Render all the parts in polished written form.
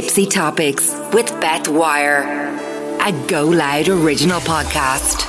Tipsy Topics with Beth Wire, a Go Loud original podcast.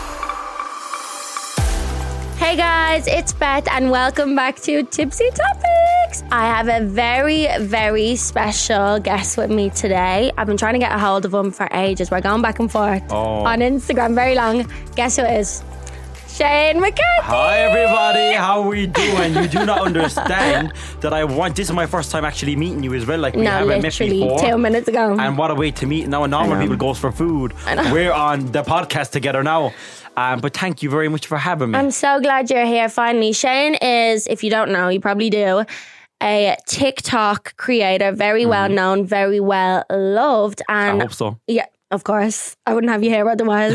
Hey guys, it's Beth and welcome back to Tipsy Topics. I have a very, very special guest with me today. I've been trying to get a hold of him for ages. We're going back and forth on Instagram very long. Guess who it is? Shane McCarthy. Hi everybody, how we doing? You do not understand that this is my first time actually meeting you as well. Like we haven't met before. 2 minutes ago. And what a way to meet. Now normal people goes for food. We're on the podcast together now. But thank you very much for having me. I'm so glad you're here finally. Shane is, if you don't know, you probably do, a TikTok creator, very well known, very well loved. And I hope so. Yeah. Of course, I wouldn't have you here otherwise.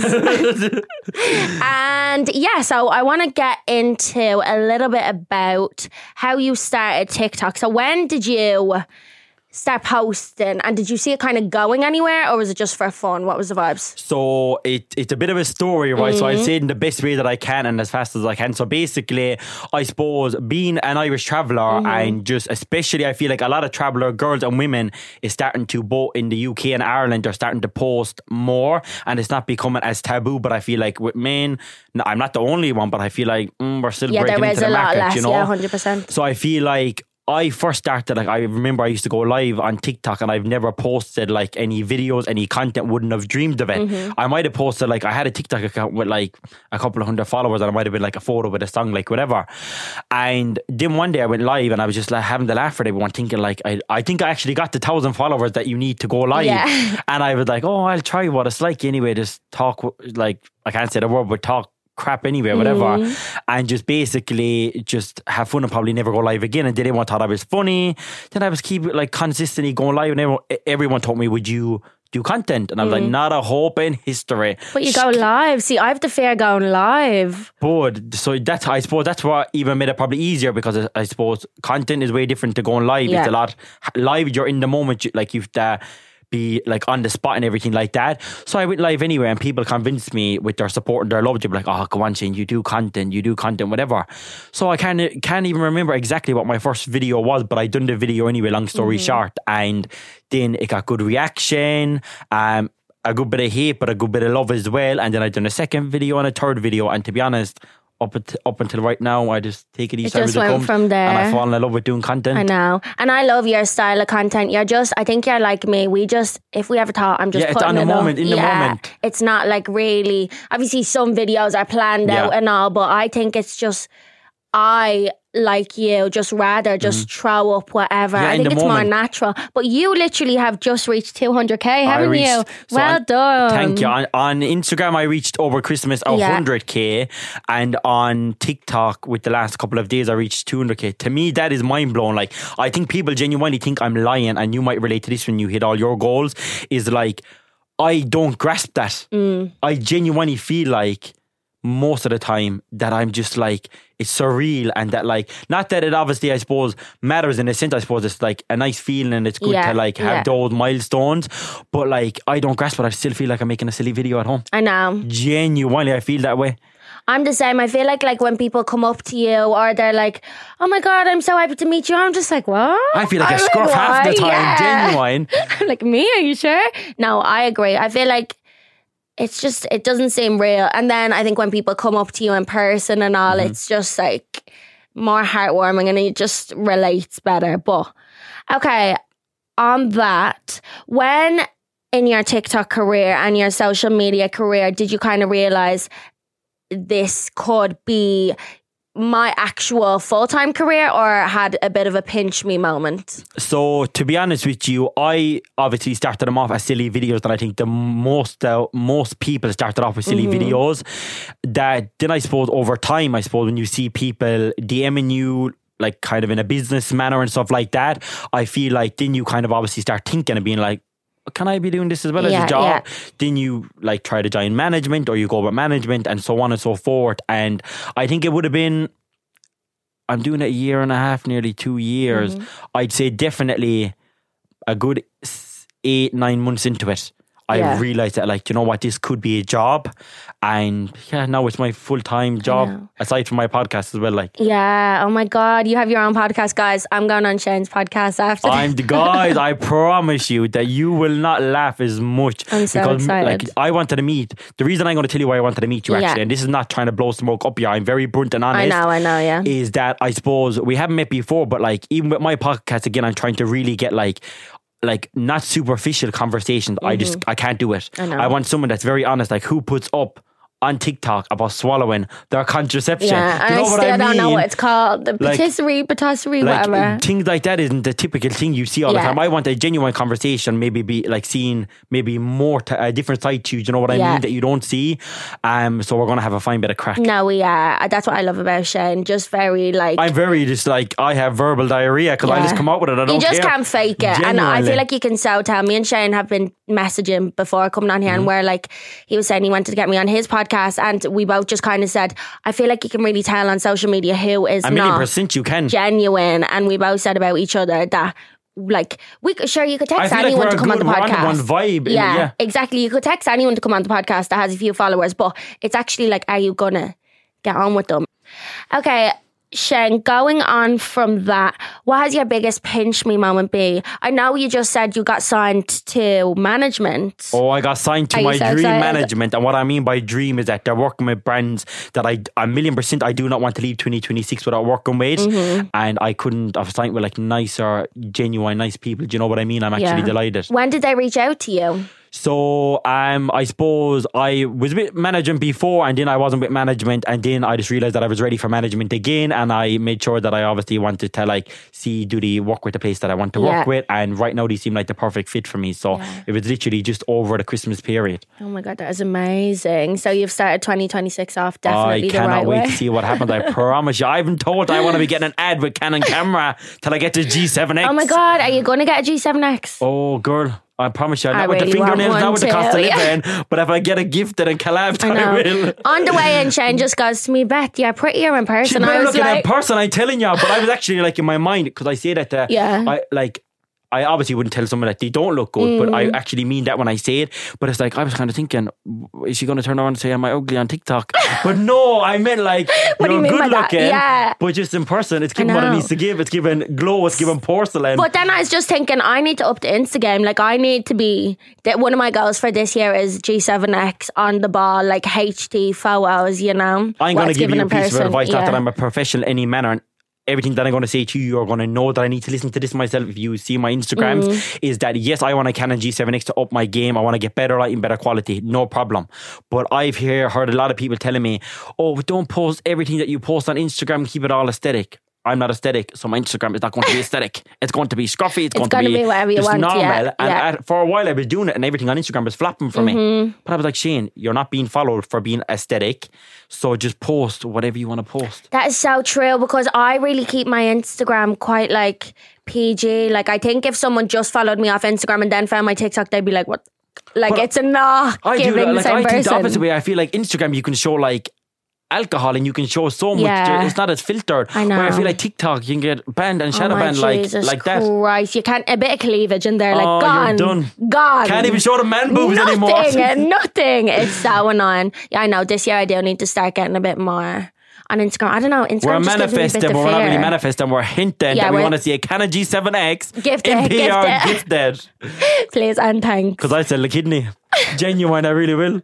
And yeah, so I want to get into a little bit about how you started TikTok. So when did you start posting, and did you see it kind of going anywhere, or was it just for fun? What was the vibes? So it's a bit of a story, right? So I'll say it in the best way that I can and as fast as I can. So basically, I suppose being an Irish traveller and just especially I feel like a lot of traveller girls and women is starting to, both in the UK and Ireland, are starting to post more, and it's not becoming as taboo. But I feel like with men, I'm not the only one, but I feel like we're still breaking into the market, less, you know? Yeah, 100%. So I feel like I first started, I remember I used to go live on TikTok and I've never posted like any videos, any content, wouldn't have dreamed of it. I might have posted I had a TikTok account with like a couple of hundred followers, and it might have been like a photo with a song, like whatever. And then one day I went live and I was just like having to laugh at everyone, thinking like, I think I actually got the 1,000 followers that you need to go live. Yeah. And I was like, I'll try what it's like anyway, just talk, like, I can't say the word, but talk crap anyway, whatever, and just basically just have fun and probably never go live again. And then everyone thought I was funny. Then I was consistently going live, and everyone told me, would you do content? And I was like, not a hope in history. But you go live. See, I have the fear going live. But so I suppose that's what even made it probably easier, because I suppose content is way different to going live. Yeah. It's a lot live. You're in the moment. Like you've to be like on the spot and everything like that. So I went live anyway, and people convinced me with their support and their love to be like, go on Shane, you do content, whatever. So I can't even remember exactly what my first video was, but I done the video anyway, long story short, and then it got good reaction, a good bit of hate but a good bit of love as well. And then I done a second video and a third video, and to be honest, up until right now, I just take it each time as it comes, from there, and I fall in love with doing content. I know, and I love your style of content. I think you're like me. If we ever thought, I'm just it's on the moment, in the moment. It's not like really. Obviously, some videos are planned out and all, but I think it's just I, like you, just rather just throw up whatever. I think it's more natural. But you literally have just reached 200k, haven't you? Well done. Thank you. On Instagram, I reached over Christmas 100k, and on TikTok, with the last couple of days, I reached 200k. To me, that is mind blowing. Like, I think people genuinely think I'm lying, and you might relate to this when you hit all your goals. Is like, I don't grasp that. I genuinely feel like most of the time that I'm just like, it's surreal, and that like, not that it obviously I suppose matters in a sense. I suppose it's like a nice feeling and it's good to like have those milestones, but like I don't grasp it. I still feel like I'm making a silly video at home. I know, genuinely I feel that way. I'm the same. I feel like when people come up to you or they're like, oh my God, I'm so happy to meet you, I'm just like, what? I feel like a scruff half the time. Genuine. I'm like, me? Are you sure? No, I agree. I feel like it's just, it doesn't seem real. And then I think when people come up to you in person and all, it's just like more heartwarming and it just relates better. But okay, on that, when in your TikTok career and your social media career, did you kind of realize this could be my actual full-time career, or had a bit of a pinch me moment? So to be honest with you, I obviously started them off as silly videos, that I think the most people started off with silly videos. That then I suppose over time, when you see people DMing you like kind of in a business manner and stuff like that, I feel like then you kind of obviously start thinking and being like, can I be doing this as well as a job? Yeah. Then you like try to join management, or you go about management, and so on and so forth. And I think it would have been, I'm doing it a year and a half, nearly 2 years. I'd say definitely a good 8-9 months into it, I realized that, like, you know what, this could be a job. And now it's my full-time job aside from my podcast as well. Like, yeah, oh my God, you have your own podcast, guys. I'm going on Shane's podcast after I'm the guys. I promise you that you will not laugh as much. I'm so excited. Like, I wanted to meet. The reason I'm going to tell you why I wanted to meet you, actually, and this is not trying to blow smoke up here. I'm very blunt and honest. I know, yeah. Is that I suppose we haven't met before, but like even with my podcast again, I'm trying to really get like not superficial conversations. I can't do it. I want someone that's very honest, like who puts up on TikTok about swallowing their contraception. Yeah, and you know I still don't know what it's called. The patisserie, whatever. Things like that isn't the typical thing you see all the time. I want a genuine conversation, maybe be like seeing maybe more a different side to you. Do you know what I mean? That you don't see. So we're gonna have a fine bit of crack. No, we are. That's what I love about Shane. Just very like I'm very just like I have verbal diarrhea because I just come out with it. I don't You just care. can't fake it. Genuinely. And I feel like you can so tell. Me and Shane have been messaging before coming on here, and where like he was saying he wanted to get me on his podcast, and we both just kind of said, I feel like you can really tell on social media who is 1,000,000% you can genuine. And we both said about each other that like you could text anyone to come on the podcast. One vibe. Yeah, exactly. You could text anyone to come on the podcast that has a few followers, but it's actually like, are you gonna get on with them? Okay, Shane, going on from that, what has your biggest pinch me moment be? I know you just said you got signed to management. Oh, I got signed to my dream management. And what I mean by dream is that they're working with brands that I 1,000,000% I do not want to leave 2026 without working with. And I couldn't have signed with like nicer, genuine, nice people. Do you know what I mean? I'm actually delighted. When did they reach out to you? So I suppose I was with management before, and then I wasn't with management, and then I just realised that I was ready for management again, and I made sure that I obviously wanted to like do the work with the place that I want to work with, and right now they seem like the perfect fit for me. So it was literally just over the Christmas period. Oh my God, that is amazing. So you've started 2026 off definitely the right way. I cannot wait to see what happens. I promise you. I haven't told I want to be getting an ad with Canon camera till I get to G7X. Oh my God, are you going to get a G7X? Oh girl, I promise you, not with the fingernails, not with the cost of living, but if I get a gifted and collabed, I will. On the way in, Shane just goes to me, Beth, you're prettier in person. I was looking in person, I'm telling you, but I was actually like in my mind, because I say that I obviously wouldn't tell someone that they don't look good, but I actually mean that when I say it. But it's like, I was kind of thinking, is she going to turn around and say, am I ugly on TikTok? But no, I meant like, you're good looking, but just in person, it's giving what it needs to give. It's giving glow, it's giving porcelain. But then I was just thinking, I need to up the Instagram. Like, I need to be, one of my goals for this year is G7X on the ball, like HD photos, you know? I'm going to give you a piece of advice, not that I'm a professional in any manner. Everything that I'm going to say to you, you're going to know that I need to listen to this myself. If you see my Instagrams, is that yes, I want a Canon G7X to up my game. I want to get better lighting, better quality, no problem. But I've heard a lot of people telling me, oh, but don't post everything that you post on Instagram, keep it all aesthetic. I'm not aesthetic, so my Instagram is not going to be aesthetic. It's going to be scruffy. It's going to be whatever you want, normal. And for a while I was doing it, and everything on Instagram was flopping for me. But I was like, Shane, you're not being followed for being aesthetic, so just post whatever you want to post. That is so true, because I really keep my Instagram quite like PG. Like, I think if someone just followed me off Instagram and then found my TikTok, they'd be like, what? Like, but it's a not giving the same person. I think the opposite way. I feel like Instagram, you can show like alcohol and you can show so much. It's not as filtered. I know. Where I feel like TikTok, you can get banned and shadow banned like that. Christ, you can't, a bit of cleavage in there, like gone. You're done. Gone. Can't even show the man boobs anymore. Nothing. It's so annoying. Yeah, I know. This year I do need to start getting a bit more on Instagram. I don't know. Instagram we're manifesting, but we're not really manifesting. We're hinting that we want to see a Canon G7X gifted. Please and thanks. Because I sell a kidney. Genuine, I really will.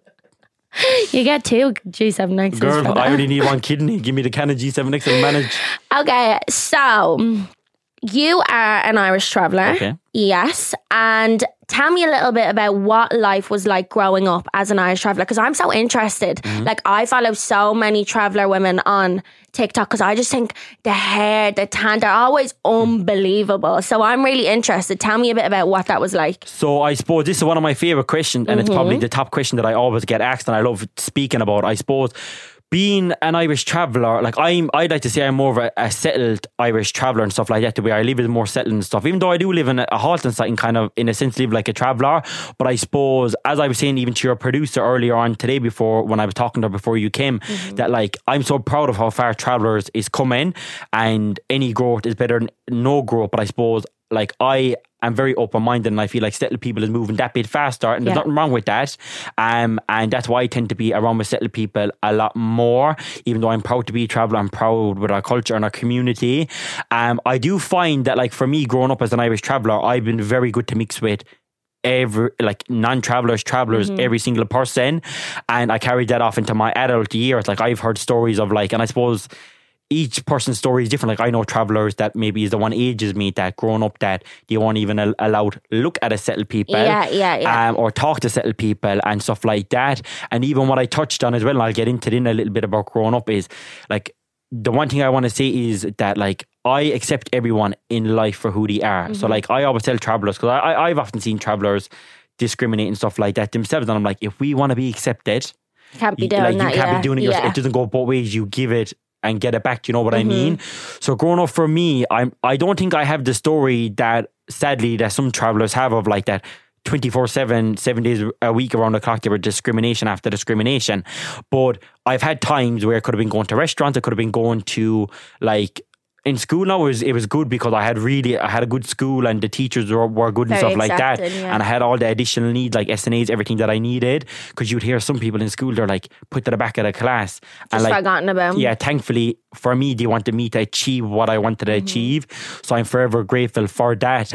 You get 2 G7Xs. Girl, I only need 1 kidney. Give me the Canon G7X and manage. Okay, so you are an Irish traveller. Okay. Yes. And tell me a little bit about what life was like growing up as an Irish traveller, because I'm so interested. Like, I follow so many traveller women on TikTok because I just think the hair, the tan, they're always unbelievable. So I'm really interested. Tell me a bit about what that was like. So I suppose this is one of my favourite questions, and it's probably the top question that I always get asked, and I love speaking about. I suppose being an Irish traveller, like I'd like to say I'm more of a settled Irish traveller and stuff like that. The way I live is more settled and stuff. Even though I do live in a halting site and kind of, in a sense, live like a traveller. But I suppose, as I was saying even to your producer earlier on today, before when I was talking to her before you came, that like I'm so proud of how far Travellers is coming, and any growth is better than no growth. But I suppose, like I am very open-minded, and I feel like settled people is moving that bit faster, and there's nothing wrong with that. And that's why I tend to be around with settled people a lot more, even though I'm proud to be a traveller. I'm proud with our culture and our community. I do find that, like, for me, growing up as an Irish traveller, I've been very good to mix with non-travelers, travelers, every single person, and I carried that off into my adult years. Like, I've heard stories of, like, and I suppose each person's story is different. Like, I know travelers that maybe is the one age as me, that growing up that they weren't even allowed to look at a settled people, or talk to settled people and stuff like that. And even what I touched on as well, and I'll get into it in a little bit about growing up, is like, the one thing I want to say is that, like, I accept everyone in life for who they are. So, like, I always tell travelers, because I've often seen travelers discriminate and stuff like that themselves, and I'm like, if we want to be accepted, can't be doing like, that. You can't be doing it yourself. It doesn't go both ways. You give it and get it back. Do you know what I mean? So growing up for me, I don't think I have the story that, sadly, that some travelers have of, like, that 24/7, 7 days a week around the clock, there were discrimination after discrimination. But I've had times where it could have been going to restaurants, it could have been going to, like, in school now, it was good because I had a good school, and the teachers were good and stuff like that. And I had all the additional needs, like SNAs, everything that I needed. Because you'd hear some people in school, they're like put to the back of the class. Just and, like, forgotten about them. Yeah, thankfully for me, they wanted me to achieve what I wanted to achieve. So I'm forever grateful for that.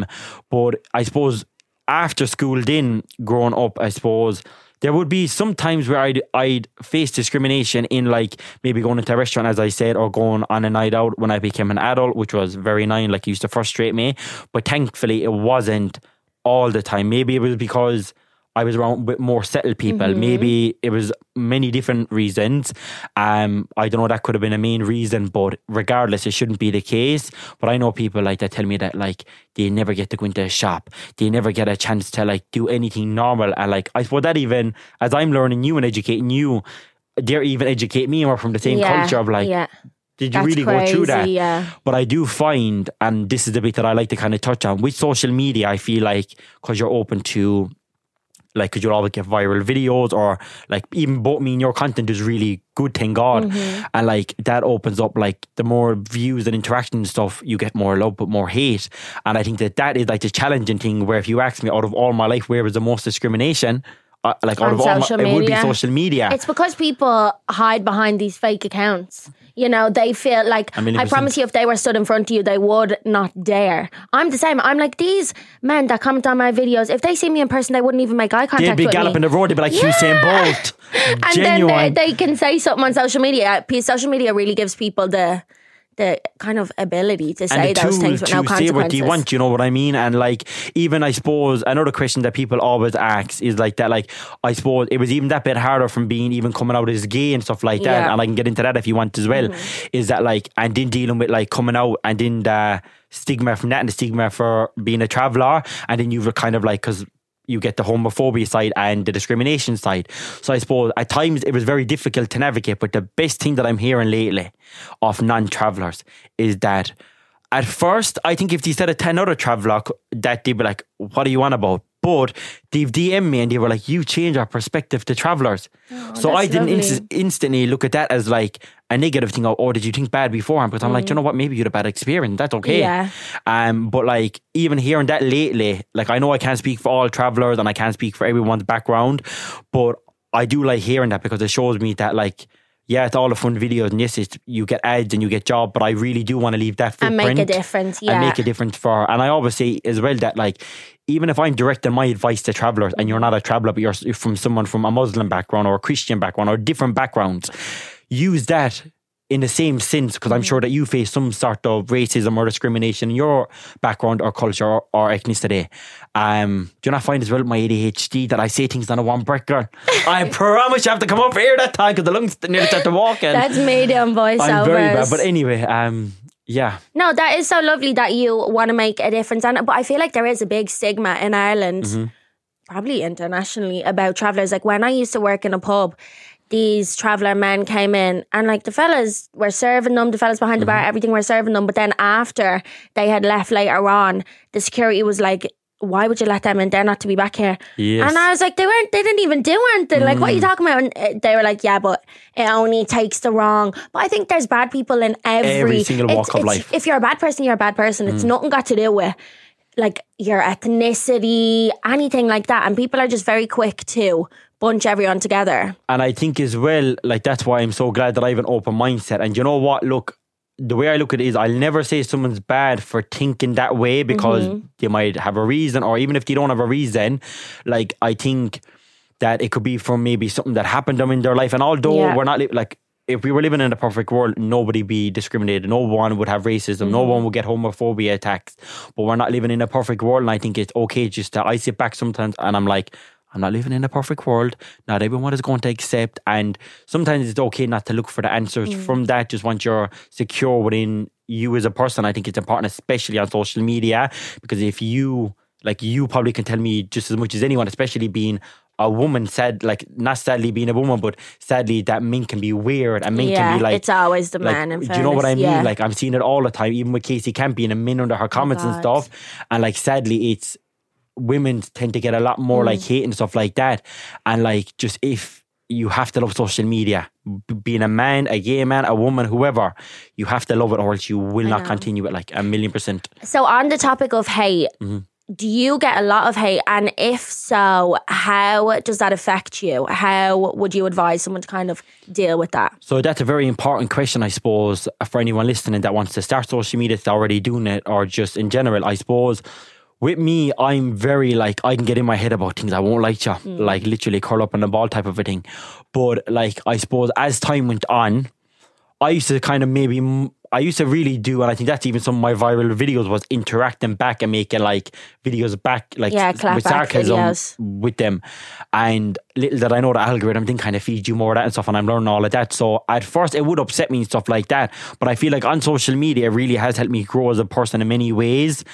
But I suppose after school, then growing up, I suppose there would be some times where I'd face discrimination in, like, maybe going into a restaurant, as I said, or going on a night out when I became an adult, which was very annoying. Like, it used to frustrate me. But thankfully, it wasn't all the time. Maybe it was because I was around with more settled people. Maybe it was many different reasons. I don't know, that could have been a main reason, but regardless, it shouldn't be the case. But I know people like that tell me that, like, they never get to go into a shop. They never get a chance to, like, do anything normal. And, like, I suppose that even, as I'm learning you and educating you, they're even educating me more from the same culture of, like, did you really go through that? Yeah. But I do find, and this is the bit that I like to kind of touch on, with social media, I feel like, because you're open to, like, because you'll always get viral videos, or, like, even both me and your content is really good, thank God. And, like, that opens up, like, the more views and interaction and stuff, you get more love but more hate. And I think that is, like, the challenging thing, where if you ask me, out of all my life, where was the most discrimination, like, out of all it would be social media. It's because people hide behind these fake accounts. You know, they feel like, I promise you, if they were stood in front of you, they would not dare. I'm the same. I'm like, these men that comment on my videos, if they see me in person, they wouldn't even make eye contact with me. They'd be galloping the road, they'd be like, Usain Bolt. And then they can say something on social media. Social media really gives people the kind of ability to say those things with no consequences. Say what you want, you know what I mean? And, like, even, I suppose, another question that people always ask is, like, that, like, I suppose it was even that bit harder from being even coming out as gay and stuff like that, and I can get into that if you want as well, is that, like, and then dealing with, like, coming out, and then the stigma from that, and the stigma for being a traveller, and then you've kind of, like, because you get the homophobia side and the discrimination side. So I suppose at times it was very difficult to navigate, but the best thing that I'm hearing lately of non-travellers is that at first, I think if they said a 10 other traveller, that they'd be like, what are you on about? But they've DM'd me and they were like, you change our perspective to travellers. So I didn't instantly look at that as, like, a negative thing. Or did you think bad beforehand? Because I'm like, you know what, maybe you had a bad experience. That's okay. Yeah. But, like, even hearing that lately, like, I know I can't speak for all travellers and I can't speak for everyone's background, but I do like hearing that, because it shows me that, like, yeah, it's all the fun videos, and yes, you get ads and you get job, but I really do want to leave that footprint and make a difference. And make a difference and I always say as well that, like, even if I'm directing my advice to travellers and you're not a traveller, but you're from someone from a Muslim background or a Christian background or different backgrounds, use that in the same sense, because I'm sure that you face some sort of racism or discrimination in your background or culture or ethnicity. Do you not find as well with my ADHD that I say things on a one breaker? I promise you have to come up here that time, because the lungs nearly start to walk in. That's medium voiceovers. I'm very bad, but anyway, yeah. No, that is so lovely that you want to make a difference. But I feel like there is a big stigma in Ireland, probably internationally, about travellers. Like, when I used to work in a pub, these traveller men came in, and, like, the fellas were serving them, the fellas behind the bar, everything were serving them. But then after they had left later on, the security was like, why would you let them in? They're not to be back here. Yes. And I was like, they didn't even do anything. Like, what are you talking about? And they were like, yeah, but it only takes the wrong. But I think there's bad people in every single walk of life. If you're a bad person, you're a bad person. It's nothing got to do with like your ethnicity, anything like that. And people are just very quick to bunch everyone together. And I think as well, like, that's why I'm so glad that I have an open mindset. And you know what? Look, the way I look at it is I'll never say someone's bad for thinking that way because they might have a reason, or even if they don't have a reason, like, I think that it could be from maybe something that happened to them in their life. And although we're not like, if we were living in a perfect world, nobody be discriminated. No one would have racism. No one would get homophobia attacks. But we're not living in a perfect world. And I think it's okay just to, I sit back sometimes and I'm like, I'm not living in a perfect world. Not everyone is going to accept. And sometimes it's okay not to look for the answers from that. Just once you're secure within you as a person, I think it's important, especially on social media. Because if you probably can tell me just as much as anyone, especially being a woman, not sadly being a woman, but sadly that men can be weird and men can be like, it's always the man. In do you know what I mean? Yeah. Like, I'm seeing it all the time, even with Casey Campy and men under her comments and stuff. And like, sadly, it's women tend to get a lot more like hate and stuff like that. And like, just if you have to love social media, being a man, a gay man, a woman, whoever, you have to love it, or else you will not continue it, like 1,000,000%. So on the topic of hate, do you get a lot of hate? And if so, how does that affect you? How would you advise someone to kind of deal with that? So that's a very important question, I suppose, for anyone listening that wants to start social media, that's already doing it, or just in general. I suppose with me, I'm very like, I can get in my head about things. I won't like you, like literally curl up on the ball type of a thing. But like, I suppose as time went on, I used to really do, and I think that's even some of my viral videos, was interacting back and making like videos back, like with sarcasm with them. And little did I know the algorithm didn't kind of feed you more of that and stuff, and I'm learning all of that. So at first it would upset me and stuff like that, but I feel like on social media it really has helped me grow as a person in many ways.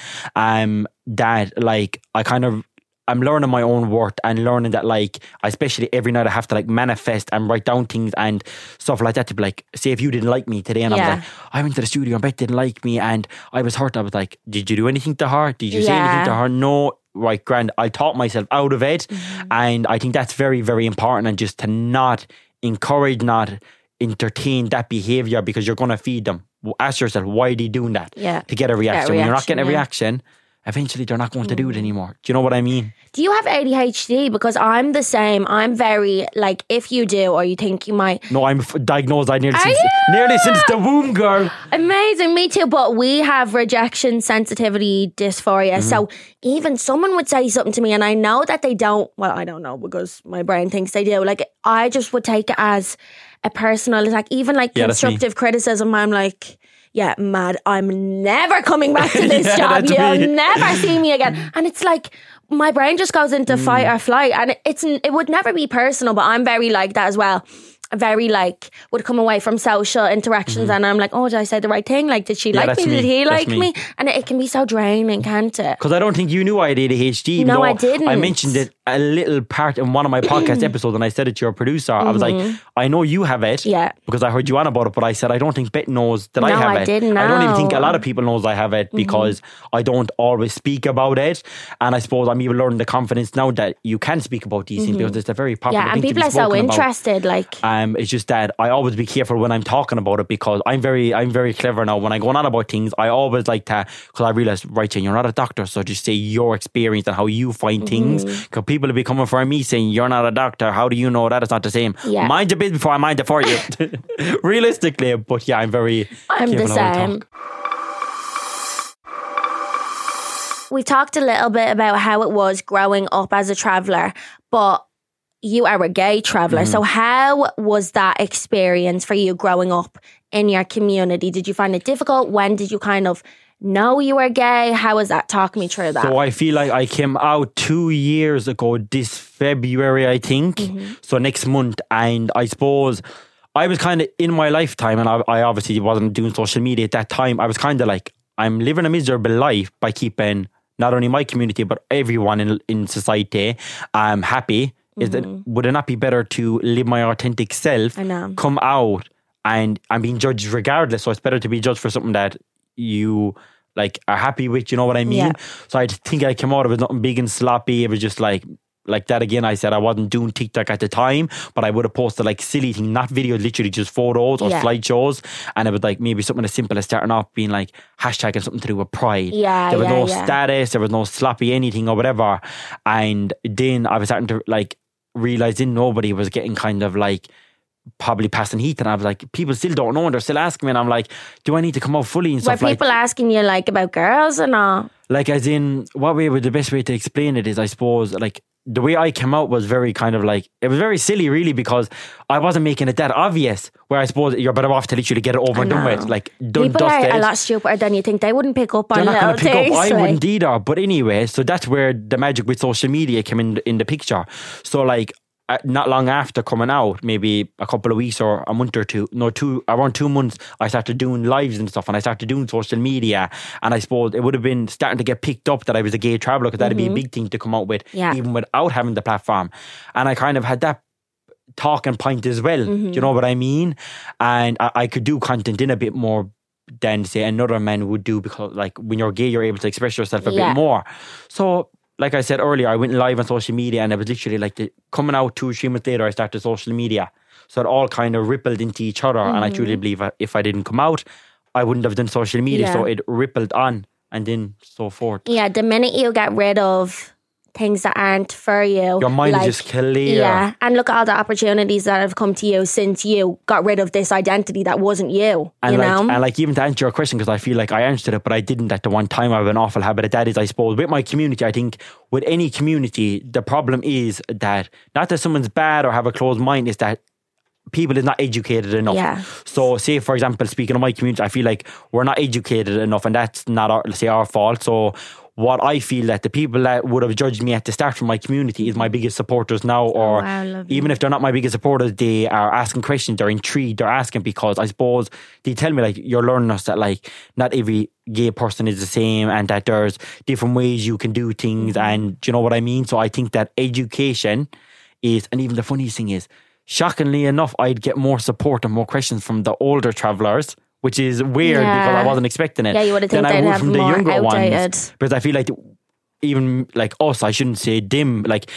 That like, I'm learning my own worth and learning that, like, especially every night I have to like manifest and write down things and stuff like that to be like, say if you didn't like me today and I was like, I went to the studio and Beth didn't like me and I was hurt. I was like, did you do anything to her? Did you say anything to her? No. Right, grand. I taught myself out of it. And I think that's very, very important, and just to not encourage, not entertain that behaviour, because you're going to feed them. Ask yourself, why are they doing that? To get a reaction. When you're not getting a reaction, eventually they're not going to do it anymore. Do you know what I mean? Do you have ADHD? Because I'm the same. I'm very, like, if you do or you think you might. No, I'm diagnosed. Nearly since the womb, girl. Amazing. Me too. But we have rejection sensitivity dysphoria. So even someone would say something to me and I know that they don't. Well, I don't know, because my brain thinks they do. Like, I just would take it as a personal attack. Even like constructive criticism, I'm like, yeah, mad, I'm never coming back to this job. You'll never see me again. And it's like, my brain just goes into fight or flight, and it would never be personal, but I'm very like that as well. Very like, would come away from social interactions and I'm like, oh, did I say the right thing? Like, did she like me? Did he like me? And it can be so draining, can't it? Because I don't think you knew I had ADHD. No, I didn't. I mentioned it a little part in one of my podcast episodes, and I said it to your producer. I was like, I know you have it, because I heard you on about it, but I said I don't think Beth knows that I have it. Didn't know. I don't even think a lot of people knows I have it, because I don't always speak about it. And I suppose I'm even learning the confidence now that you can speak about these things, because it's a very popular thing and people to be are so interested. Like, it's just that I always be careful when I'm talking about it, because I'm very clever now. When I go on about things, I always like to, because I realise, right, Jane, you're not a doctor, so just say your experience and how you find things. Because people will be coming for me saying, you're not a doctor, how do you know that? It's not the same. Mind your business before I mind it for you. Realistically, but yeah, I'm the same. We talked a little bit about how it was growing up as a traveller, but you are a gay traveller. So how was that experience for you growing up in your community? Did you find it difficult? When did you kind of know you were gay? How was that? Talk me through that. So I feel like I came out 2 years ago this February, I think. So next month. And I suppose I was kind of in my lifetime, and I obviously wasn't doing social media at that time. I was kind of like, I'm living a miserable life by keeping not only my community but everyone in society happy. Would it not be better to live my authentic self, come out, and I'm being judged regardless? So it's better to be judged for something that you like are happy with, you know what I mean? Yeah. So I think I came out of it nothing big and sloppy. It was just like that again. I said I wasn't doing TikTok at the time, but I would have posted like silly things, not videos, literally just photos or slideshows. And it was like maybe something as simple as starting off being like hashtagging something to do with pride. Yeah, there was no yeah. status, there was no sloppy anything or whatever. And then I was starting to like realizing nobody was getting kind of like probably passing heat, and I was like, people still don't know and they're still asking me, and I'm like, do I need to come out fully and Were stuff like people asking you like about girls and all? like as in what way would the best way to explain it is, I suppose, like the way I came out was very kind of like, it was very silly really, because I wasn't making it that obvious, where I suppose you're better off to literally get it over and done with, like done, People dusted. are a lot stupider than you think. They wouldn't pick up on They're not little going to pick things. up. I like- wouldn't either. But anyway, so that's where the magic with social media came in the picture. So like not long after coming out, maybe a couple of weeks or a month or around 2 months, I started doing lives and stuff, and I started doing social media. And I suppose it would have been starting to get picked up that I was a gay traveller, because that'd be a big thing to come out with, even without having the platform. And I kind of had that talking point as well. Do you know what I mean? And I could do content in a bit more than say another man would do, because like when you're gay, you're able to express yourself a bit more. So like I said earlier, I went live on social media, and it was literally like coming out 2 or 3 months later, I started social media. So it all kind of rippled into each other. And I truly believe if I didn't come out, I wouldn't have done social media. Yeah. So it rippled on and then so forth. Yeah, the minute you get rid of things that aren't for you, Your mind like, is just clear. Yeah, and look at all the opportunities that have come to you since you got rid of this identity that wasn't you. And you like, know, and like even to answer your question, because I feel like I answered it, but I didn't at the one time. I have an awful habit of that is, I suppose, with my community. I think with any community, the problem is that not that someone's bad or have a closed mind, is that people is not educated enough. Yeah. So say, for example, speaking of my community, I feel like we're not educated enough, and that's not our fault. So what I feel that the people that would have judged me at the start from my community is my biggest supporters now, or wow, lovely. even if they're not my biggest supporters, they are asking questions, they're intrigued, they're asking, because I suppose they tell me like, you're learning us that like not every gay person is the same, and that there's different ways you can do things, and do you know what I mean? So I think that education is, and even the funniest thing is, shockingly enough, I'd get more support and more questions from the older travellers, which is weird because I wasn't expecting it. Yeah, you would have than think I they'd would have from the more younger outdated. ones. Because I feel like even like us, I shouldn't say dim, like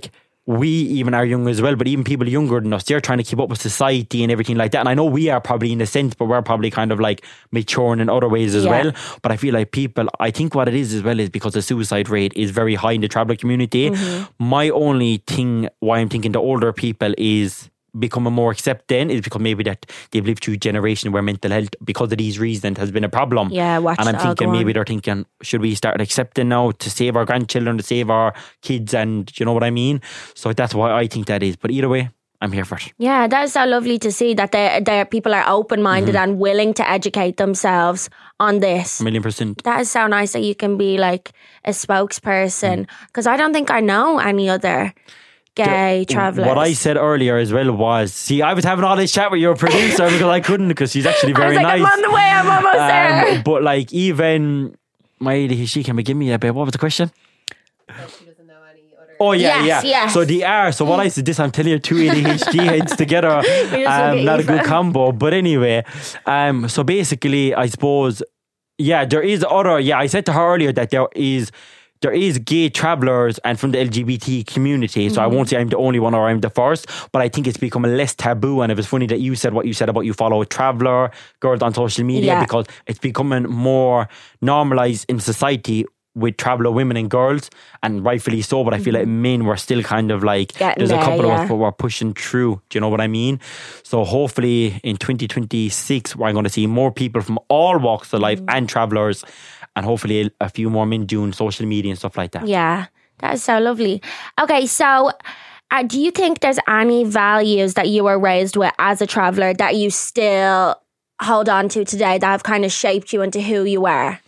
we even are young as well, but even people younger than us, they're trying to keep up with society and everything like that. And I know we are probably in a sense, but we're probably kind of like maturing in other ways as well. But I feel like people, I think what it is as well is because the suicide rate is very high in the traveller community. My only thing why I'm thinking the older people is becoming more accepting is because maybe that they've lived through a generation where mental health, because of these reasons, has been a problem. Yeah, watch and I'm it all thinking go maybe on. they're thinking, should we start accepting now to save our grandchildren, to save our kids, and you know what I mean? So that's why I think that is. But either way, I'm here for it. Yeah, that's so lovely to see that their people are open-minded and willing to educate themselves on this. 1,000,000%. That is so nice that you can be like a spokesperson, because I don't think I know any other gay travellers. What I said earlier as well was, see, I was having all this chat with your producer because I couldn't, because she's actually I was very like, nice. I'm on the way, I'm almost there. But like even my ADHD, can we give me a bit? What was the question? She doesn't know any other. Oh yeah, Yes, yeah. yes. So they are. So what I said, this I'm telling you, 2 ADHD heads together, just look at not a Eva. good combo. But anyway, so basically, I suppose, yeah, there is other. Yeah, I said to her earlier that there is gay travellers and from the LGBT community. So I won't say I'm the only one or I'm the first, but I think it's becoming less taboo. And it was funny that you said what you said about you follow a traveller girls on social media, Yeah. because it's becoming more normalised in society with traveller women and girls, and rightfully so. But I feel like men were still kind of like, Getting there's a there, couple of yeah. us, but we're pushing through. Do you know what I mean? So hopefully in 2026, we're going to see more people from all walks of life and travellers, and hopefully a few more men doing social media and stuff like that. Yeah, that is so lovely. Okay, so do you think there's any values that you were raised with as a traveller that you still hold on to today that have kind of shaped you into who you are?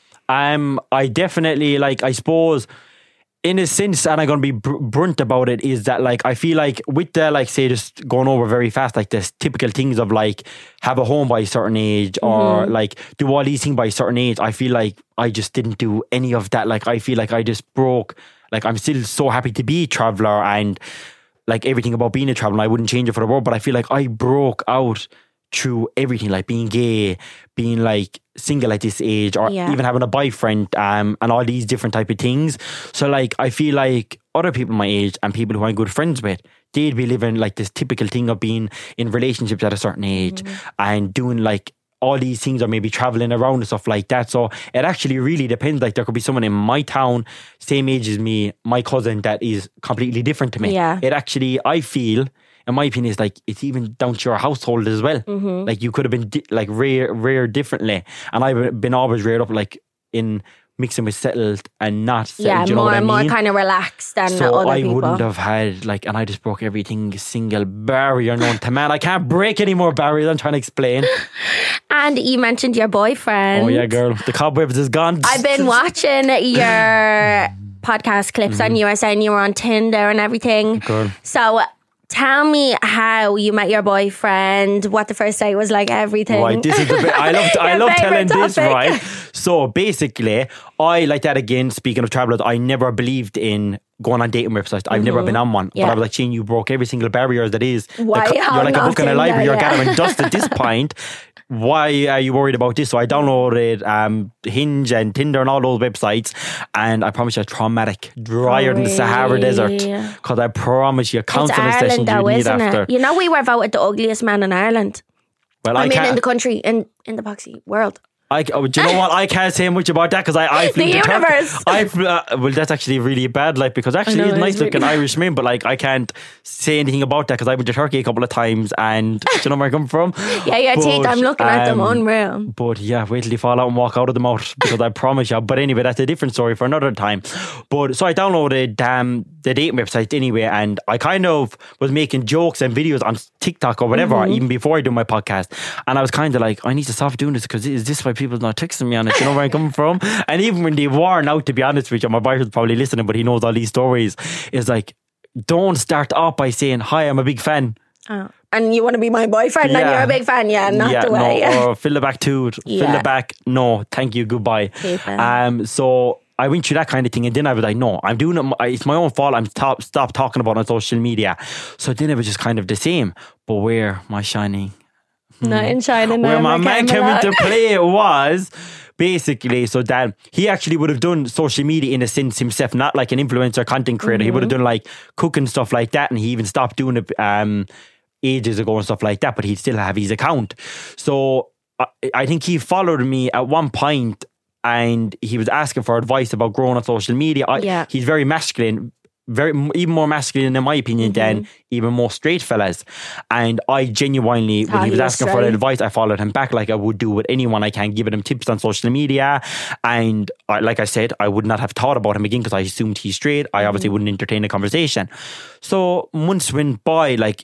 I definitely, like, I suppose, in a sense, and I'm going to be brunt about it, is that, like, I feel like with the, like, say, just going over very fast, like, the typical things of, like, have a home by a certain age, or, like, do all these things by a certain age, I feel like I just didn't do any of that. Like, I feel like I just broke. Like, I'm still so happy to be a traveller, and, like, everything about being a traveller, I wouldn't change it for the world, but I feel like I broke out through everything, like being gay, being like single at this age, or Yeah. even having a boyfriend, and all these different type of things. So like I feel like other people my age and people who I'm good friends with, they'd be living like this typical thing of being in relationships at a certain age and doing like all these things, or maybe traveling around and stuff like that. So it actually really depends. Like there could be someone in my town, same age as me, my cousin, that is completely different to me. Yeah. It actually, I feel, in my opinion, is like it's even down to your household as well. Like you could have been like reared differently, and I've been always reared up like in mixing with settled and not settled. Yeah, do you know what I mean? more kind of relaxed than So other I people. wouldn't have had like, and I just broke everything single barrier known to man. I can't break any more barriers. I'm trying to explain. And you mentioned your boyfriend. Oh yeah, girl, the cobwebs is gone. I've been watching your podcast clips and you were saying you were on Tinder and everything. Girl. So tell me how you met your boyfriend, what the first date was like, everything. Right, this is the bit I Your love telling favourite this, topic. right? So basically, I like that again, speaking of travelers, I never believed in going on dating websites. I've never been on one. Yeah. But I was like, Shane, you broke every single barrier that is. Why You're like a not book in a Tinder, library, you're yeah. gathering dust at this point. Why are you worried about this? So I downloaded Hinge and Tinder and all those websites, and I promise you, traumatic, drier than the Sahara Really? Desert. Because I promise you, It's counselling sessions Ireland though, you need isn't after. it? You know, we were voted the ugliest man in Ireland. Well, I mean, can't. in the country, in the boxy world. Do you know what? I can't say much about that because I flew The to Turkey. universe. Well, that's actually really bad. Like because actually he's a nice looking Irishman, but like I can't say anything about that because I went to Turkey a couple of times, and do you know where I come from? Yeah, your teeth, But, I'm looking at them, unreal. But yeah, wait till you fall out and walk out of the mouth because I promise you. But anyway, that's a different story for another time. But so I downloaded the dating website anyway, and I kind of was making jokes and videos on TikTok or whatever, even before I do my podcast. And I was kind of like, I need to stop doing this because is this why people are not texting me on it? You know where I'm coming from? And even when they were now, to be honest with you, my boyfriend's probably listening, but he knows all these stories. Is like, don't start off by saying, "Hi, I'm a big fan." Oh. And you want to be my boyfriend and Yeah. you're a big fan, not the way. No, or fill the back too. Fill Yeah. the back. No, thank you, goodbye. Keep it. So I went through that kind of thing, and then I was like, no, I'm doing it. It's my own fault. I'm stop talking about it on social media. So then it was just kind of the same. But where my shining, Not in China. where my man came into play was basically so that he actually would have done social media in a sense himself, not like an influencer content creator. He would have done like cooking stuff like that, and he even stopped doing it ages ago and stuff like that, but he'd still have his account. So I think he followed me at one point and he was asking for advice about growing on social media. He's very masculine, even more masculine in my opinion than even more straight fellas. And I genuinely, when he was asking for advice, I followed him back like I would do with anyone. I can give him tips on social media, and like I said, I would not have thought about him again because I assumed he's straight. I obviously wouldn't entertain a conversation. So months went by, like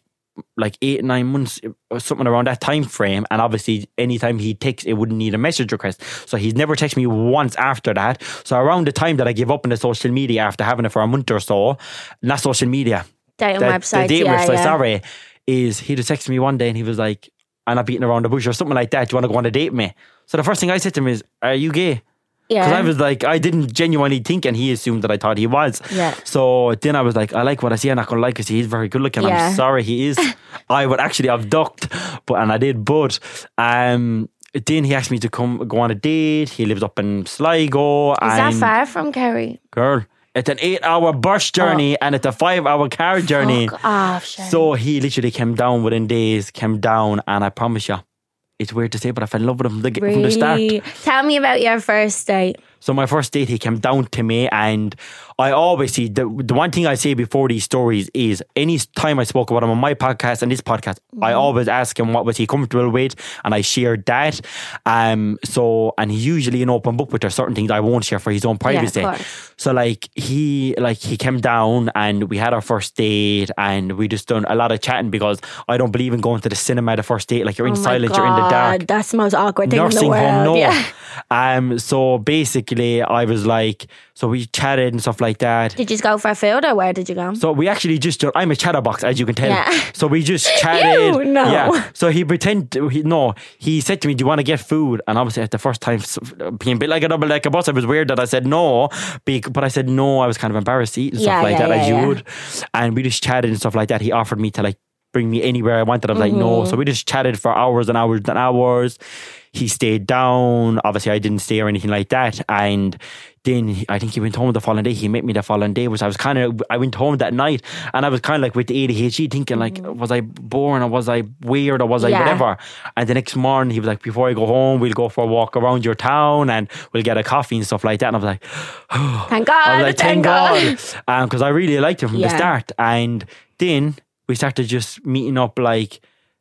8-9 months, something around that time frame, and obviously anytime he texts, it wouldn't need a message request. So he's never texted me once after that. So around the time that I give up on the social media after having it for a month or so, not social media, dating websites, the dating website, sorry, is he just texted me one day and he was like, I'm not beating around the bush or something like that. Do you want to go on a date with me? So the first thing I said to him is, are you gay? Because I was like, I didn't genuinely think, and he assumed that I thought he was. Yeah. So then I was like, I like what I see. I'm not going to like it. He's very good looking. Yeah. I'm sorry, he is. I would actually have ducked, and I did. But then he asked me to go on a date. He lives up in Sligo. Is that far from Kerry? Girl, it's an 8-hour bus journey and it's a 5-hour car journey. Fuck off, Shane. So he literally came down within days, and I promise you, it's weird to say, but I fell in love with him from the start. Tell me about your first date. So my first date, he came down to me, and I always see the one thing I say before these stories is any time I spoke about him on my podcast and this podcast, I always ask him what was he comfortable with, and I shared that. And he's usually an open book, but there's certain things I won't share for his own privacy. Yeah, of course. So he came down and we had our first date, and we just done a lot of chatting because I don't believe in going to the cinema the first date. Like you're in silence, you're in the dark. That's the most awkward thing Nursing in the world. home, no. Yeah. So basically, I was like, so we chatted and stuff like that. Did you go for food or where did you go? So we actually I'm a chatterbox, as you can tell. Yeah. So we just chatted. No. Yeah. So he he said to me, do you want to get food? And obviously at the first time, being a bit like a double like a bus, it was weird that I said no. But I said no, I was kind of embarrassed to eat and stuff like that, as you would. And we just chatted and stuff like that. He offered me to like bring me anywhere I wanted. I was like, no. So we just chatted for hours and hours and hours. He stayed down. Obviously, I didn't stay or anything like that. And then I think he went home the following day. He met me the following day. I went home that night, and I was kind of like with the ADHD thinking like, was I boring or was I weird or was I whatever? And the next morning he was like, before I go home, we'll go for a walk around your town and we'll get a coffee and stuff like that. And I was like, thank God. I was like, thank God. Because I really liked him from the start. And then we started just meeting up like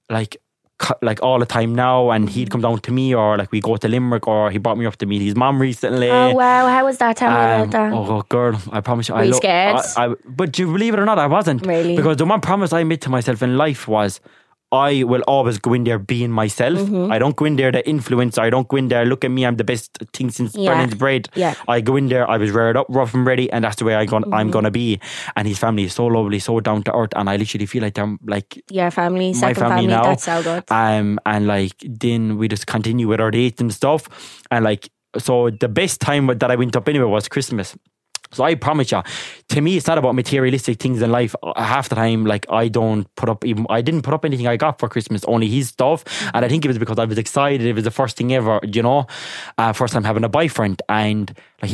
all the time now, and he'd come down to me, or like we go to Limerick, or he brought me up to meet his mum recently. Oh wow, how was that? Tell me about that. Oh girl, I promise you, Were you scared? But do you believe it or not, I wasn't. Really? Because the one promise I made to myself in life was, I will always go in there being myself. I don't go in there the influencer. I don't go in there, look at me, I'm the best thing since Brennan's bread. I go in there, I was reared up, rough and ready, and that's the way I'm gonna be. And his family is so lovely, so down to earth, and I literally feel like they're like your family, my second family now. That's so good. And like then we just continue with our dates and stuff. And like, so the best time that I went up anyway was Christmas. So I promise you, to me, it's not about materialistic things in life. Half the time, like I didn't put up anything I got for Christmas, only his stuff. And I think it was because I was excited. It was the first thing ever, first time having a boyfriend. And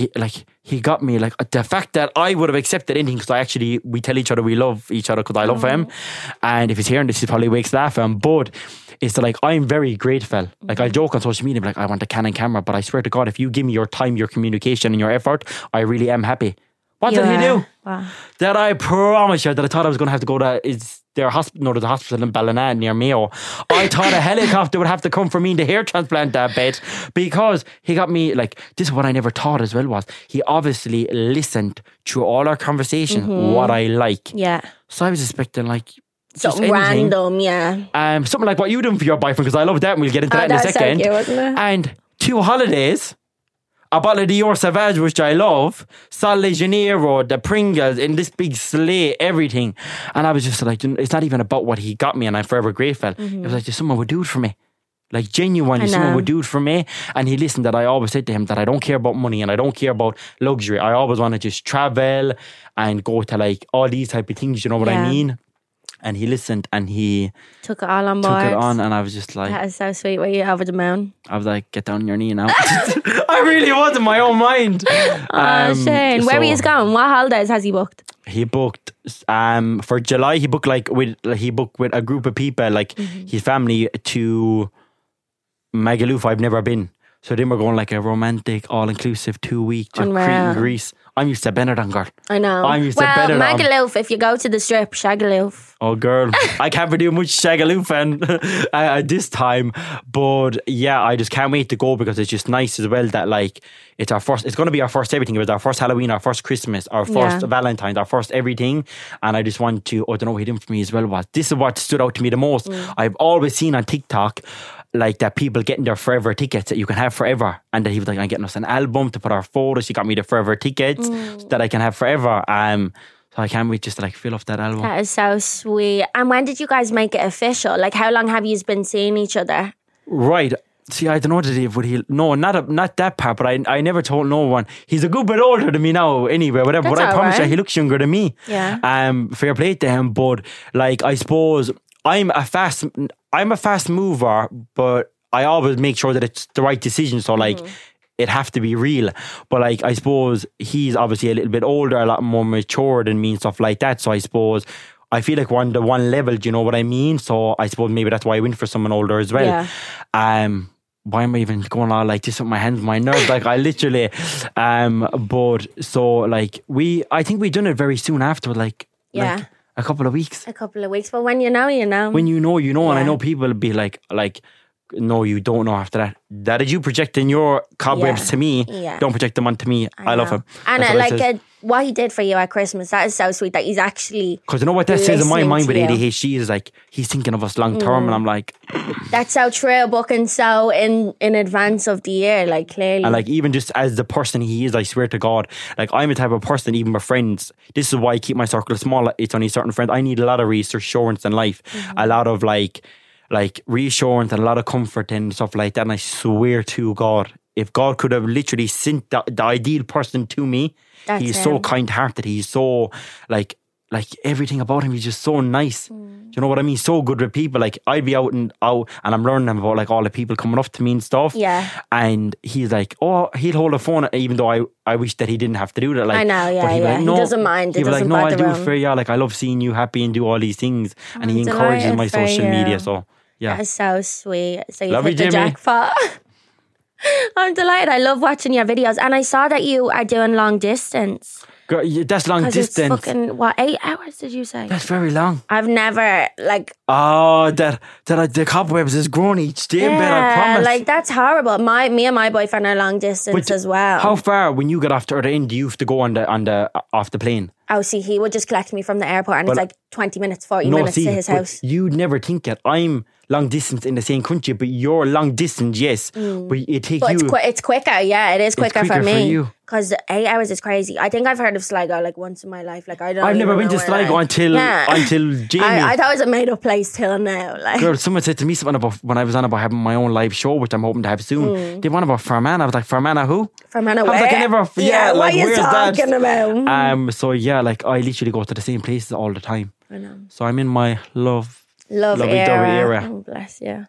he got me, like the fact that I would have accepted anything, because we tell each other we love each other because I love him. And if he's hearing this, he probably wakes laughing. But it's like, I'm very grateful. Like I joke on social media, like I want a Canon camera, but I swear to God, if you give me your time, your communication and your effort, I really am happy. What did he do? Wow. That I promise you that I thought I was going to have to go to there's a hospital in Ballina near Mayo. I thought a helicopter would have to come for me to hair transplant that bed, because he got me, like, this is what I never thought as well was, he obviously listened through all our conversation, what I like. Yeah. So I was expecting like, something random, something like what you doing for your boyfriend, because I love that and we'll get into that in a second. So cute, wasn't it? And 2 holidays, a bottle of Dior Sauvage, which I love, Sol de Janeiro, the Pringles, in this big sleigh, everything. And I was just like, it's not even about what he got me, and I'm forever grateful. It was like, just someone would do it for me. Like genuinely, someone would do it for me. And he listened. That I always said to him that I don't care about money and I don't care about luxury. I always want to just travel and go to like all these type of things, you know what I mean? And he listened and he took it all on board. Took it on, and I was just like, that is so sweet. Were you over the moon? I was like, get down on your knee now. I really was in my own mind. Shane, where he is going? What holidays has he booked? He booked for July. He booked with a group of people, like his family, to Magaluf. I've never been. So then we're going like a romantic, all-inclusive 2-week to Crete and Greece. I'm used to Benidorm, girl. I know. I'm used to Benidorm. Magaluf, if you go to the strip, Shagaloof. Oh, girl. I can't be doing much Shagaloof at this time. But yeah, I just can't wait to go, because it's just nice as well that like it's going to be our first everything. It was our first Halloween, our first Christmas, our first Valentine's, our first everything. And I just want to, I don't know what he did for me as well was. This is what stood out to me the most. I've always seen on TikTok, like that people getting their forever tickets that you can have forever, and that he was like, I'm getting us an album to put our photos. He got me the forever tickets that I can have forever. So I can't wait just to like fill off that album. That is so sweet. And when did you guys make it official? Like, how long have you been seeing each other? Right. See, I don't know not that part, but I never told no one. He's a good bit older than me now anyway, whatever. That's but I promise right. you, he looks younger than me. Yeah. Fair play to him, but like I suppose I'm a fast mover, but I always make sure that it's the right decision. So like it have to be real. But like I suppose he's obviously a little bit older, a lot more mature than me and stuff like that. So I suppose I feel like we're on the one level, do you know what I mean? So I suppose maybe that's why I went for someone older as well. Yeah. Why am I even going on like this with my hands, my nerves? Like I literally, but so like I think we done it very soon after, like a couple of weeks. But when you know, you know. When you know, you know. And I know people will be like, no, you don't know after that. That did you projecting your cobwebs to me? Don't project them onto me. I love him. And what he did for you at Christmas, that is so sweet that he's actually. Because you know what that says in my mind with ADHD is like, he's thinking of us long term, and I'm like, that's so true. Booking so in advance of the year, like clearly. And like even just as the person he is, I swear to God, like I'm a type of person, even with friends. This is why I keep my circle small. It's only certain friends. I need a lot of reassurance in life, a lot of like reassurance and a lot of comfort and stuff like that. And I swear to God, if God could have literally sent the ideal person to me, he's so kind-hearted. He's so like like everything about him, he's just so nice. Do you know what I mean? So good with people. Like I'd be out and I'm learning about like all the people coming up to me and stuff. Yeah. And he's like, oh, he'll hold a phone, even though I wish that he didn't have to do that. Like, I know, yeah, but he'd be yeah. like, no. He doesn't mind. He'd It be like, doesn't no, I'll bother do it him. for you. Like I love seeing you happy and do all these things. And he I'm encourages my delighted for social you. media. So yeah. That is so sweet. So you Love hit you, the Jimmy. jackpot. I'm delighted. I love watching your videos. And I saw that you are doing long distance. Girl, that's long Because it's distance. fucking, what, 8 hours did you say? That's very long. I've never, like, Oh, the cobwebs is growing each day, Ben, I promise. like, that's horrible. Me and my boyfriend are long distance But as well. How far, when you get off the other end, do you have to go off the plane? Oh, see, he would just collect me from the airport and it's like 20 minutes, 40 minutes to his but house. you'd never think that I'm long distance in the same country, but you're long distance, yes. But it takes But you. it's quicker, yeah, it is quicker for quicker for me. you. Because 8 hours is crazy. I think I've heard of Sligo like once in my life. Like I don't. I've never even been to know Sligo where, until Jamie. I thought it was a made up place till now. Like Girl, someone said to me something about when I was on about having my own live show, which I'm hoping to have soon. They want about Fermanagh. I was like, Fermanagh who? Fermanagh I was where? like, I never, yeah, like, what are you where's talking about? that? So yeah, like I literally go to the same places all the time. I know. So I'm in my lovey-dovey era. era. Oh, bless you.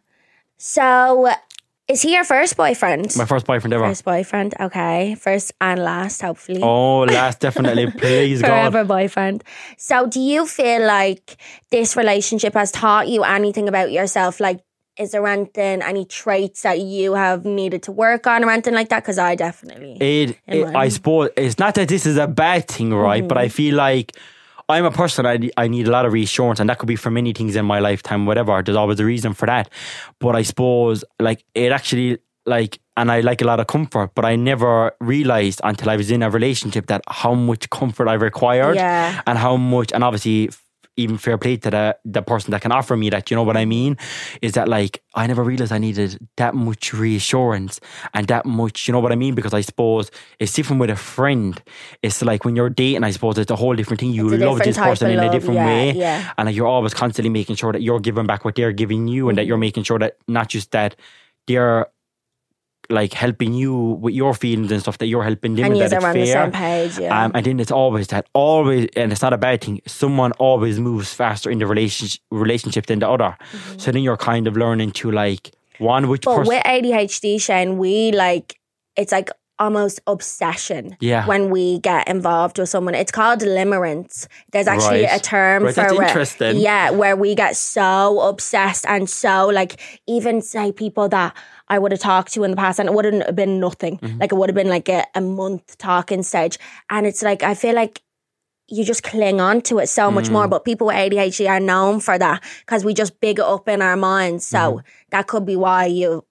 So, is he your first boyfriend? My first boyfriend ever. First boyfriend, okay. First and last, hopefully. Oh, last, definitely. Please, God. Forever boyfriend. So, do you feel like this relationship has taught you anything about yourself? Like, is there any traits that you have needed to work on or anything like that? Because I definitely. I suppose it's not that this is a bad thing, right? But I feel like I'm a person, I need a lot of reassurance, and that could be for many things in my lifetime, whatever. There's always a reason for that. But I suppose, like, it actually, like, and I like a lot of comfort, but I never realised until I was in a relationship that how much comfort I required. Yeah. And how much, and obviously, even fair play to the person that can offer me that, you know what I mean? Is that like, I never realised I needed that much reassurance and that much, you know what I mean? Because I suppose it's different with a friend. It's like when you're dating, I suppose it's a whole different thing. You love this person in a different way. Yeah. And like, you're always constantly making sure that you're giving back what they're giving you, and that you're making sure that not just that they're like helping you with your feelings and stuff, that you're helping them, And and you're that on the it's fair. same page, yeah. And then it's always, and it's not a bad thing, someone always moves faster in the relationship than the other. So then you're kind of learning to like, But with ADHD, Shane, we like, it's like almost obsession when we get involved with someone. It's called limerence. There's actually a term for that's it. interesting. Yeah, where we get so obsessed and so like, even say people that I would have talked to in the past and it wouldn't have been nothing. Like it would have been like a month talking stage. And it's like, I feel like you just cling on to it so much more. But people with ADHD are known for that because we just big it up in our minds. So that could be why you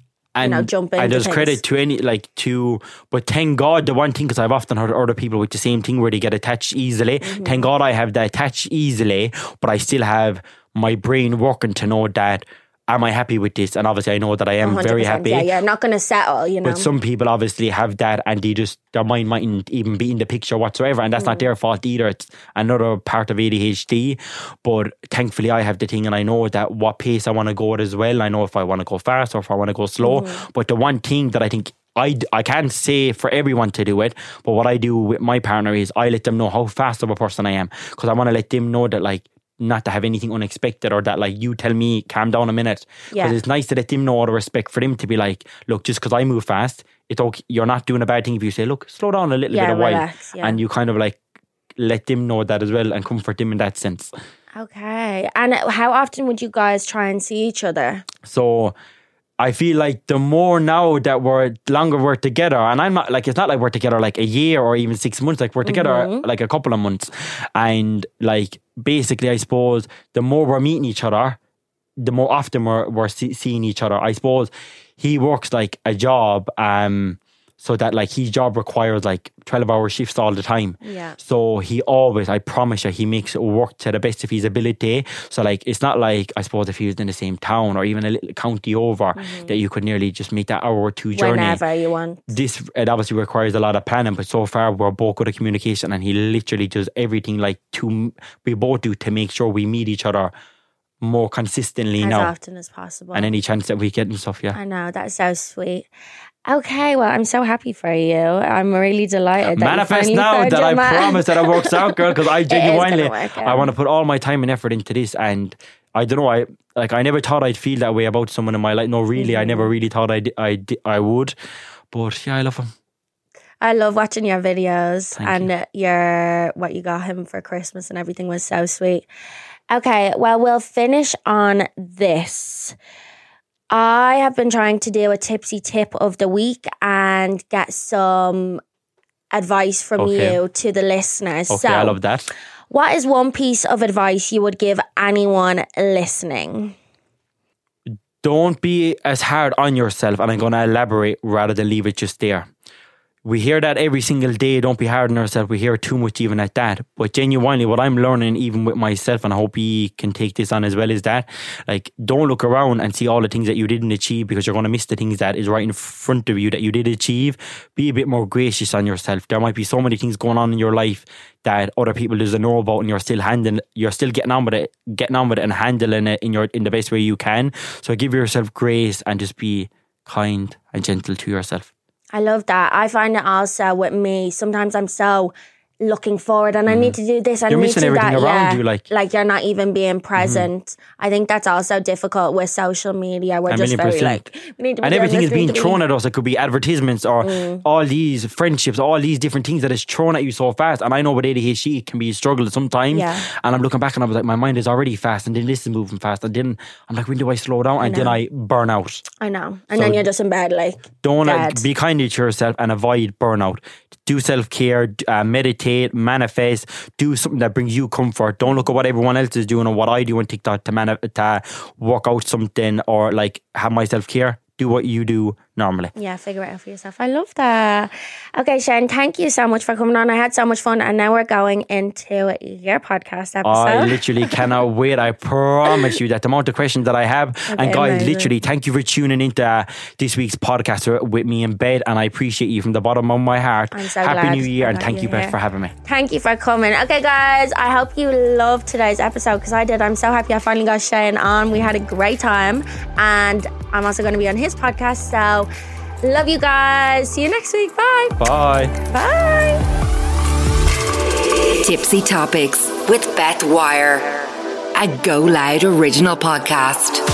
jump into and there's things. credit to but thank God, the one thing, because I've often heard other people with the same thing where they get attached easily. Thank God I have that attached easily, but I still have my brain working to know that, am I happy with this? And obviously I know that I am very happy. Yeah, you're not going to settle, you know. But some people obviously have that, and their mind mightn't even be in the picture whatsoever, and that's not their fault either. It's another part of ADHD. But thankfully I have the thing, and I know that what pace I want to go at as well. I know if I want to go fast or if I want to go slow. But the one thing that I think I can't say for everyone to do it, but what I do with my partner is I let them know how fast of a person I am, because I want to let them know that, like, not to have anything unexpected, or that like, you tell me calm down a minute, because it's nice to let them know, out of respect for them to be like, look, just because I move fast, it's okay, you're not doing a bad thing if you say, look, slow down a little bit of relax, while, and you kind of like let them know that as well and comfort them in that sense. Okay. And how often would you guys try and see each other? So I feel like the more now that longer we're together, and I'm not like, it's not like we're together like a year or even 6 months, like we're together like a couple of months, and like basically I suppose the more we're meeting each other, the more often we're seeing each other. I suppose he works like a job, so that like his job requires like 12-hour shifts all the time. Yeah. So he always, I promise you, he makes it work to the best of his ability. So like, it's not like, I suppose if he was in the same town or even a little county over, that you could nearly just make that hour or two journey. Whenever you want. It obviously requires a lot of planning, but so far we're both good at communication, and he literally does everything like we both do to make sure we meet each other more consistently as now. often as possible. And any chance that we get and stuff, yeah. I know, that's so sweet. Okay, well, I'm so happy for you. I'm really delighted. Manifest now that I promise that it works out, girl, because I genuinely, I want to put all my time and effort into this. And I don't know, I never thought I'd feel that way about someone in my life. No, really, I never really thought I would. But yeah, I love him. I love watching your videos. Thank and what you got him for Christmas and everything was so sweet. Okay, well, we'll finish on this. I have been trying to do a tipsy tip of the week and get some advice from you to the listeners. Okay, so, I love that. What is one piece of advice you would give anyone listening? Don't be as hard on yourself, and I'm going to elaborate rather than leave it just there. We hear that every single day, don't be hard on yourself. We hear too much even at that. But genuinely, what I'm learning even with myself, and I hope you can take this on as well, is that, like, don't look around and see all the things that you didn't achieve, because you're going to miss the things that is right in front of you that you did achieve. Be a bit more gracious on yourself. There might be so many things going on in your life that other people doesn't know about, and you're still getting on with it and handling it in the best way you can. So give yourself grace and just be kind and gentle to yourself. I love that. I find it also with me, sometimes I'm so looking forward and I need to do this, I you're need to missing do that. everything around you, like you're not even being present. I think that's also difficult with social media. We're just very like, we need to be and everything is being thrown at at us. It could be advertisements or all these friendships, all these different things that is thrown at you so fast. And I know with ADHD it can be a struggle sometimes. Yeah. And I'm looking back and I was like, my mind is already fast, and then this is moving fast, and then I'm like, when do I slow down? And then I burn out. I know. And then you're just in bed like, don't dead. Be kind to yourself and avoid burnout. Do self-care, meditate, manifest, do something that brings you comfort. Don't look at what everyone else is doing or what I do on TikTok to work out something or like have my self-care. Do what you do normally. Yeah, figure it out for yourself. I love that. Okay, Shane, thank you so much for coming on. I had so much fun, and now we're going into your podcast episode. I literally cannot wait. I promise you that the amount of questions that I have. Okay, and guys, amazing. literally, thank you for tuning into this week's podcast with me in bed, and I appreciate you from the bottom of my heart. I'm so Happy glad New Year, and that thank you, you're Beth, here. for having me. Thank you for coming. Okay, guys, I hope you loved today's episode because I did. I'm so happy I finally got Shane on. We had a great time, and I'm also going to be on his podcast. So, love you guys. See you next week. Bye. Bye. Bye. Tipsy Topics with Beth Wire, a Go Loud original podcast.